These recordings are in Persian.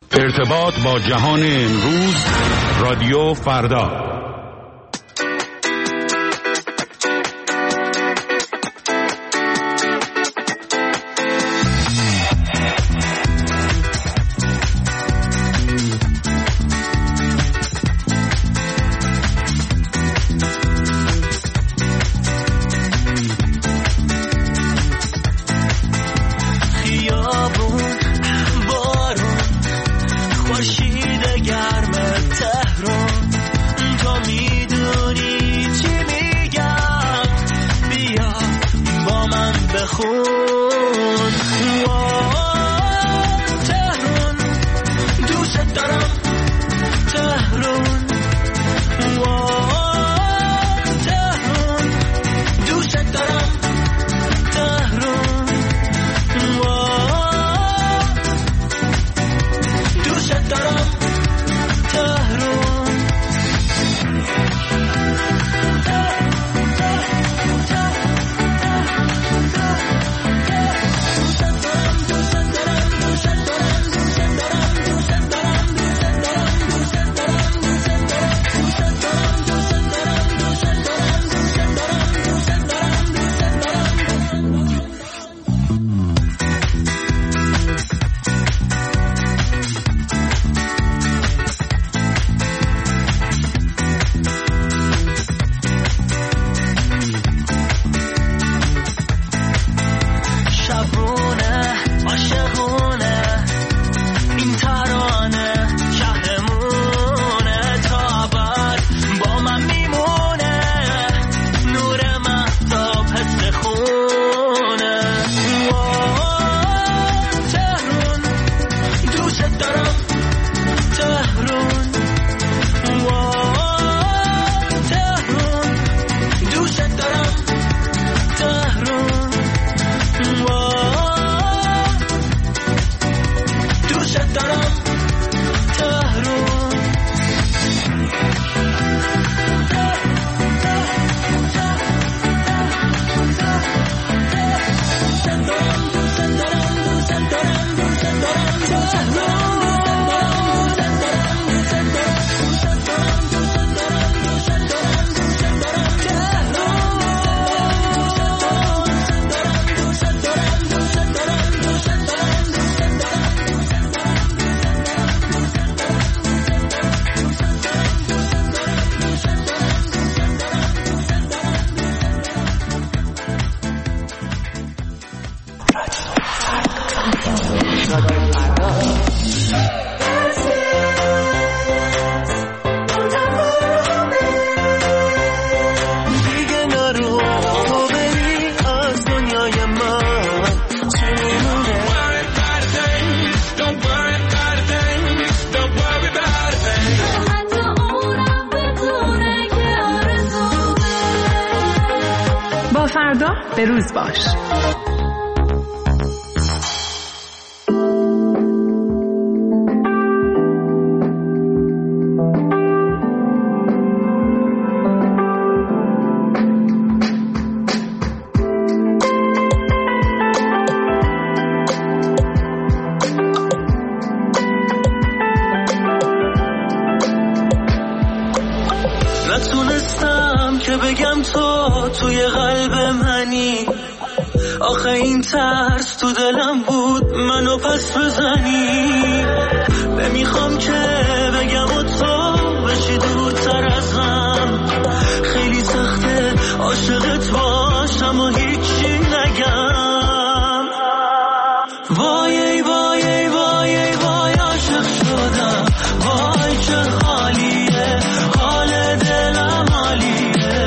ارتباط با جهان امروز، رادیو فردا. به روز باش. نتونستم که بگم تو توی قلب منی، آخه این ترس تو دلم بود منو پس بزنی. نمیخوام که بگم و تو بشی دورتر ازم، خیلی سخته عاشقت باشم و هیچی نگم. وای وای وای وای عاشق شدم، وای چه خالیه حال دلم عالیه.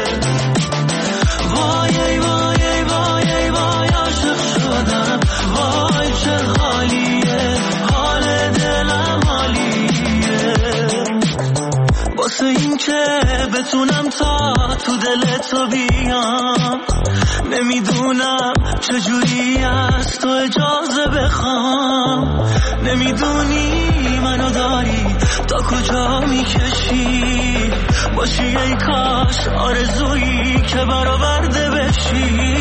وای وای وای وای عاشق شدم، وای چه خالیه حال دلم عالیه. واسه این که بتونم تا تو دل تو بیام، نمیدونم چجوری از تو اجازه بخوام. نمیدونی منو داری تا کجا میکشی، باشی ای کاش آرزویی که برآورده بشی.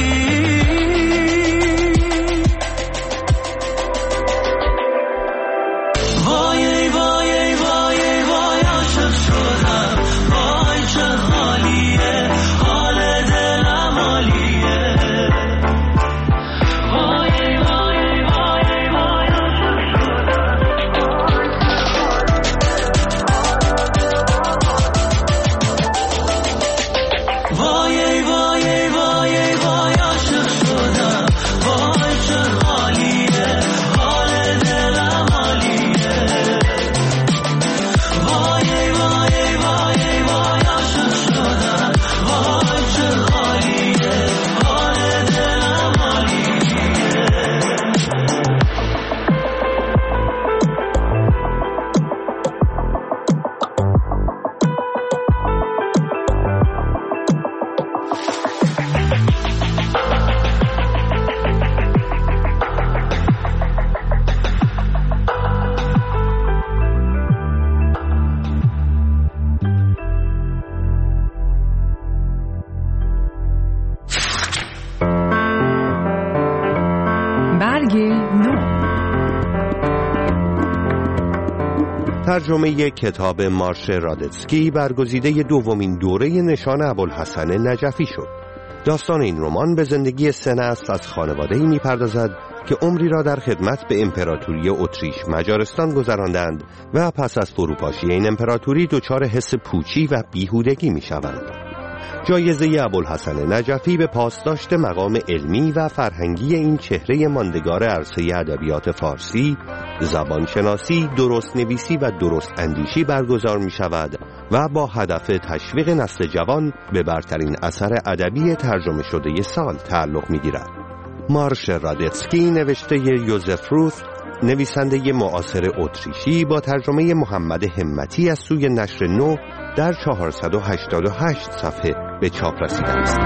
ترجمه کتاب مارش رادتسکی برگزیده دومین دوره نشان ابوالحسن نجفی شد. داستان این رمان به زندگی 3 نسل از خانواده‌ای می‌پردازد که عمری را در خدمت به امپراتوری اتریش مجارستان گذراندند و پس از فروپاشی این امپراتوری دچار حس پوچی و بیهودگی می‌شوند. جایزه ابوالحسن نجفی به پاسداشت مقام علمی و فرهنگی این چهره ماندگار عرصه ادبیات فارسی، زبانشناسی، درست نویسی و درست اندیشی برگزار می شود و با هدف تشویق نسل جوان به برترین اثر ادبی ترجمه شده سال تعلق می گیرد. مارش رادتسکی نوشته یوزف روث، نویسنده معاصر اتریشی، با ترجمه محمد همتی از سوی نشر نو در 488 صفحه به چاپ رسیده است.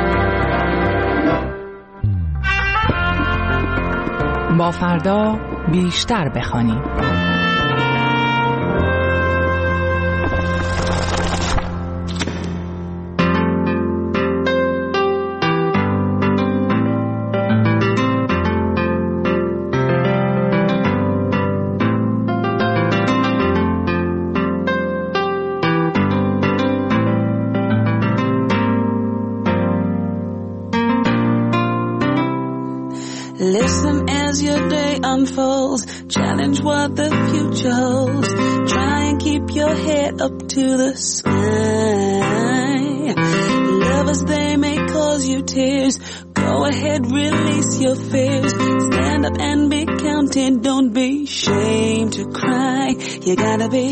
با فردا بیشتر بخوانیم. Listen as your day unfolds, challenge what the future holds, try and keep your head up to the sky. Lovers, they may cause you tears, go ahead, release your fears, stand up and be counted, don't be ashamed to cry. You gotta be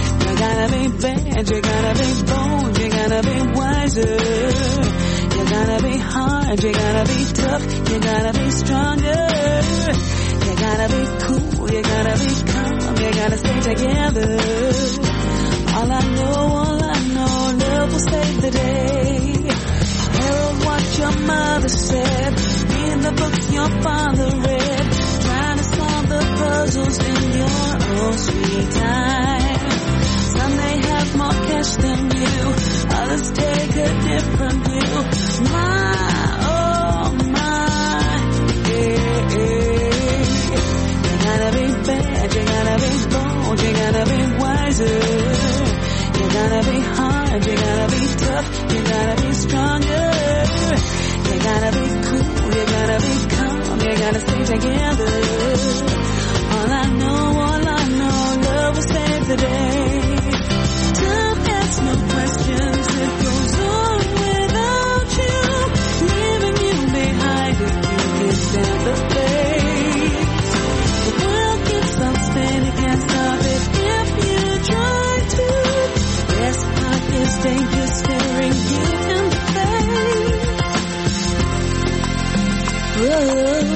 bad, you gotta be bold, you gotta be wiser. You gotta be hard, you gotta be tough, you gotta be stronger. You gotta be cool, you gotta be calm, you gotta stay together. All I know, love will save the day. Heard what your mother said, read the books your father read, trying to solve the puzzles in your own sweet time. Some may have more cash than you, others take a different view. My, oh my, yeah, yeah. You gotta be bad, you gotta be bold, you gotta be wiser. You gotta be hard, you gotta be tough, you gotta be stronger. You gotta be cool, you gotta be calm, you gotta stay together. All I know, love will save the day. Don't ask no questions, it goes on without you, leaving you behind if you can stand the pace. The world keeps on spinning, can't stop it if you try to. Best part is danger staring you in the face. Whoa.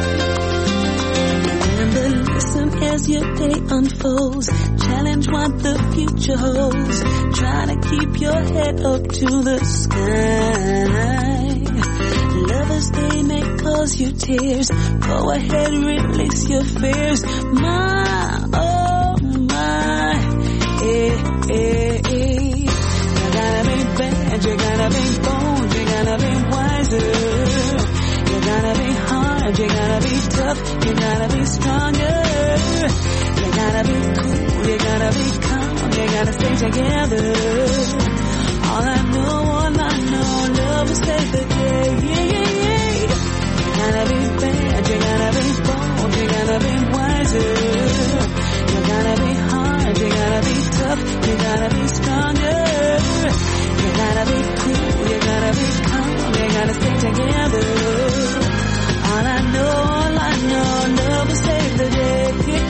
Remember, listen as your day unfolds, challenge what the future holds, try to keep your head up to the sky. Lovers, they may cause you tears, go ahead, release your fears. My, oh my, eh, eh, eh. You gotta be bad, you gotta be bold, you gotta be wiser. You gotta be hard, you gotta be tough, you gotta be stronger. You gotta be cool, you gotta be calm, you gotta stay together. All I know, love will save the day. Yeah, yeah, yeah. You gotta be bad, you gotta be bold, you gotta be wiser. You gotta be hard, you gotta be tough, you gotta be stronger. You gotta be cool, you gotta be calm, you gotta stay together. All I know, love will save the day.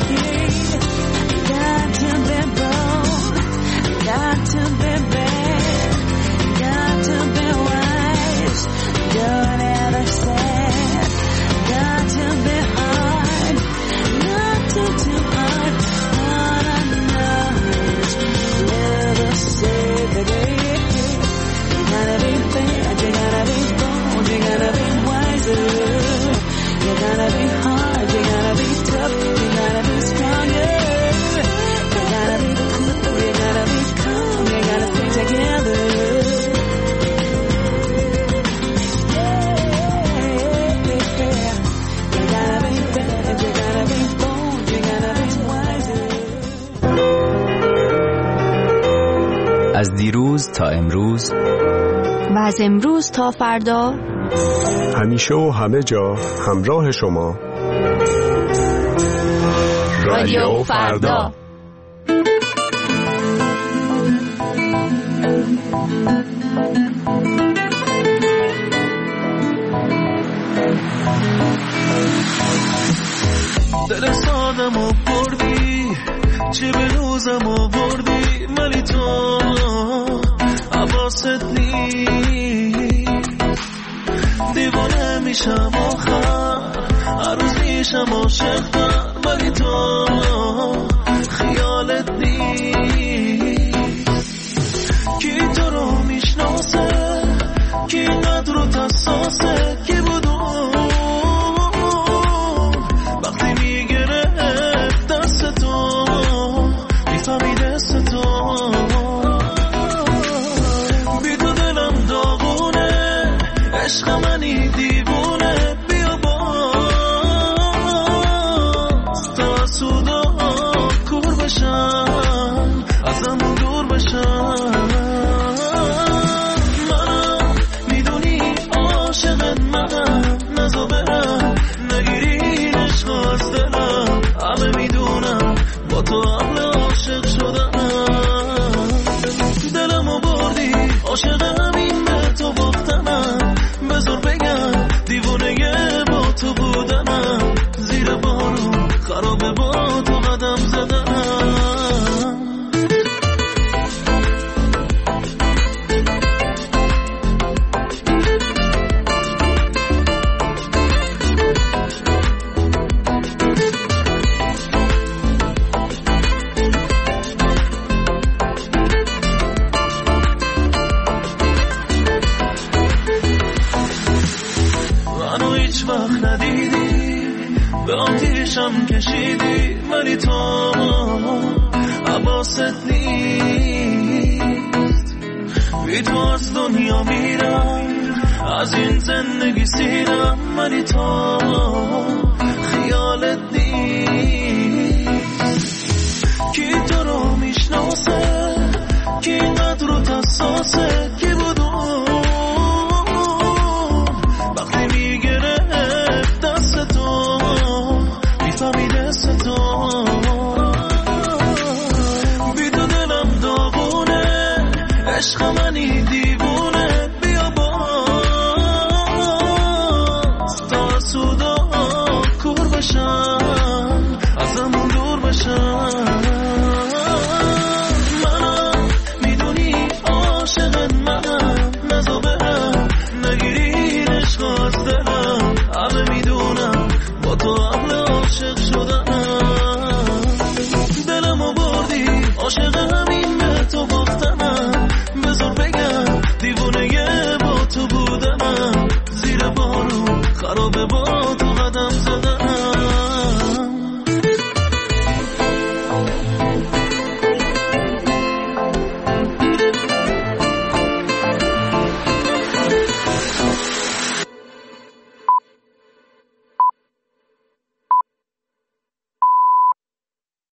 Got to be bold, got to be bad, got to be wise, don't ever sad. Got to be hard, not too hard. All I know is love will save the day. You gotta be bad, you gotta be bold, you gotta be wise. از دیروز تا امروز و از امروز تا فردا، همیشه و همه جا همراه شما. رادیو فردا. دل سادمو بردی، چه به روزمو بردی، ولی تو حواست نیست. دیوانه میشم آخر، هر روز میشم عاشق‌تر، ولی تو خیالت نیست. کی تو رو میشناسه، کی قدر رو تساسه، کی بود وقتی میگرفت دست تو، میفهمی دست تو. بی تو دلم داغونه، عشق منی دیوونه، بیا باز تا سودا کور بشم، ازم دور بشم. منم میدونی عاشقت منم، نزا برم نگیری عشق از دلم. همه میدونم با تو عمل عاشق شدم. دلمو بردی، عاشقم این به تو باختنم. بذار بگم دیوونه با تو بودنم. زیر بارون خرابه با تو قدم زدنم. وقت ندیدی، به آتیشم کشیدی، ولی تو حواست نیست. بی تو از دنیا میرم، از این زندگی سیرم، ولی تو خیالت نیست.